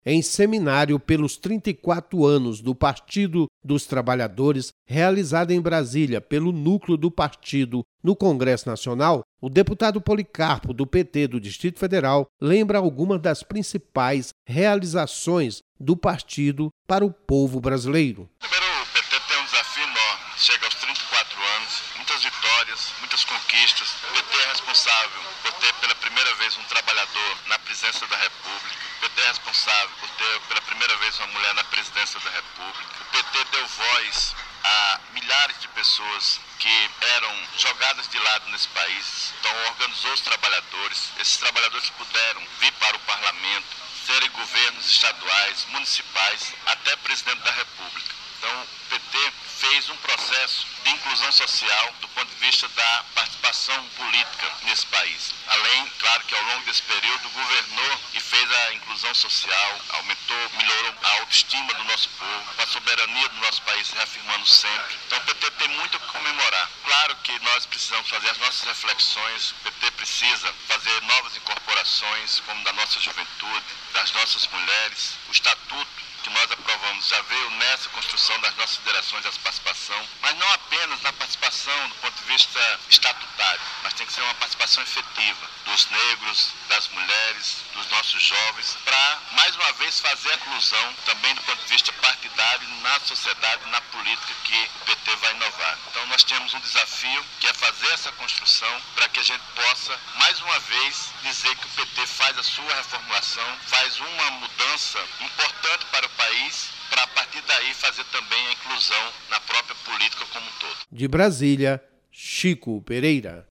em seminário pelos 34 anos do Partido dos Trabalhadores, realizado em Brasília pelo núcleo do partido no Congresso Nacional, o deputado Policarpo, do PT do Distrito Federal, lembra algumas das principais realizações do partido para o povo brasileiro. Primeiro, o PT tem um desafio enorme, chega aos 34 anos, muitas vitórias, muitas conquistas. O PT é responsável por ter pela primeira vez um trabalhador na presidência da República. O PT é responsável por ter pela primeira vez uma mulher na presidência da República. O PT deu voz a milhares de pessoas que eram jogadas de lado nesse país, então organizou os trabalhadores. Esses trabalhadores puderam vir para o parlamento, serem governos estaduais, municipais, até presidente da República. Então, o PT fez um processo de inclusão social do ponto de vista da participação política nesse país. Além, claro, que ao longo desse período governou e fez a inclusão social, aumentou, melhorou a autoestima do nosso povo, a soberania do nosso país se reafirmando sempre. Então, o PT tem muito a comemorar. Claro que nós precisamos fazer as nossas reflexões, o PT precisa fazer novas incorporações, como da nossa juventude, das nossas mulheres, o estatuto que nós aprovamos já veio nessa construção das nossas direções de participação, mas não apenas na participação do ponto de vista estatutário, mas tem que ser uma participação efetiva dos negros, das mulheres, dos nossos jovens, para, mais uma vez, fazer a inclusão também do ponto de vista partidário na sociedade, na política que o PT vai inovar. Então nós temos um desafio que é fazer essa construção para que a gente possa, mais uma vez, dizer que o PT faz a sua reformulação, faz uma mudança importante para o país, para a partir daí fazer também a inclusão na própria política como um todo. De Brasília, Chico Pereira.